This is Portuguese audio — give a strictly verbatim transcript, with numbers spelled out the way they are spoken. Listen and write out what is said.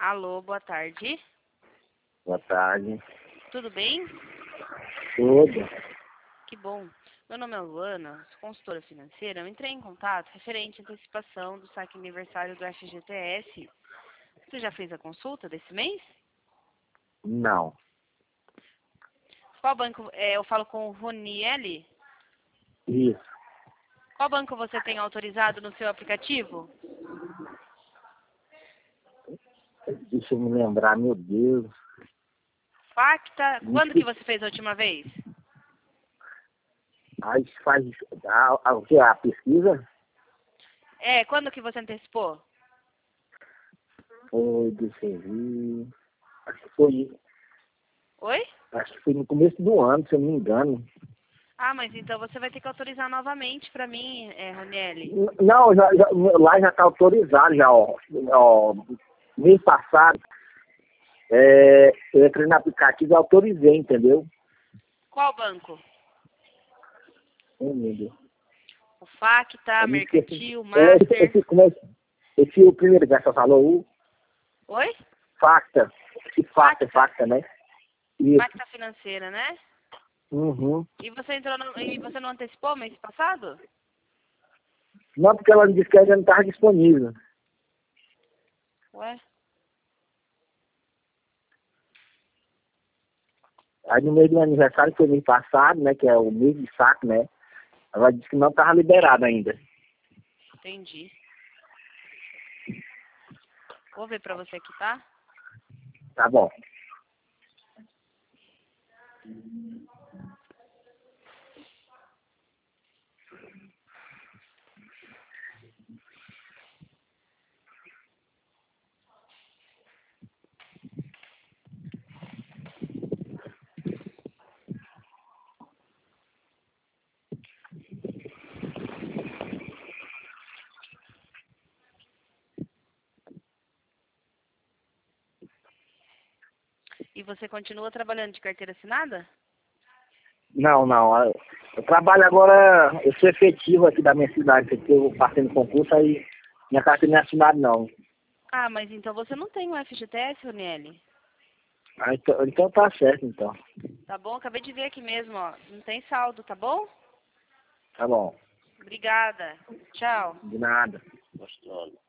Alô, boa tarde. Boa tarde. Tudo bem? Tudo. Que bom. Meu nome é Luana, sou consultora financeira. Eu entrei em contato referente à antecipação do saque aniversário do F G T S. Você já fez a consulta desse mês? Não. Qual banco? É, eu falo com o Roniel. Isso. Qual banco você tem autorizado no seu aplicativo? Deixa eu me lembrar, meu Deus. Facta. Quando que você fez a última vez? Aí faz a, a, o que? A pesquisa? É, quando que você antecipou? Foi, deixa eu ver. Acho que foi. Oi? Acho que foi no começo do ano, se eu não me engano. Ah, mas então você vai ter que autorizar novamente para mim, é, Roniel. N- Não, já, já, lá já está autorizado já, ó. ó mês passado, é, eu entrei no aplicativo e autorizei, entendeu? Qual banco? Oh, meu Deus. O Facta, Eu me esqueci. Mercantil, É, esse, Master. esse, como é, esse o primeiro que você falou, o Oi? Facta. Que Facta, Facta, né? Isso. Facta Financeira, né? Uhum. E você entrou no, e você não antecipou mês passado? Não, porque ela me disse que ainda não estava disponível. Ué? Aí no mês do aniversário, que foi mês passado, né? Que é o mês de saco, né? Ela disse que não estava liberado ainda. Entendi. Vou ver pra você aqui, tá? Tá bom. E você continua trabalhando de carteira assinada? Não, não. Eu eu trabalho agora, eu sou efetivo aqui da minha cidade, porque eu passei no concurso, aí minha carteira não é assinada, não. Ah, mas então você não tem o F G T S, Roniel? Ah, então, então tá certo, então. Tá bom? Acabei de ver aqui mesmo, ó. Não tem saldo, tá bom? Tá bom. Obrigada. Tchau. De nada. Gostoso.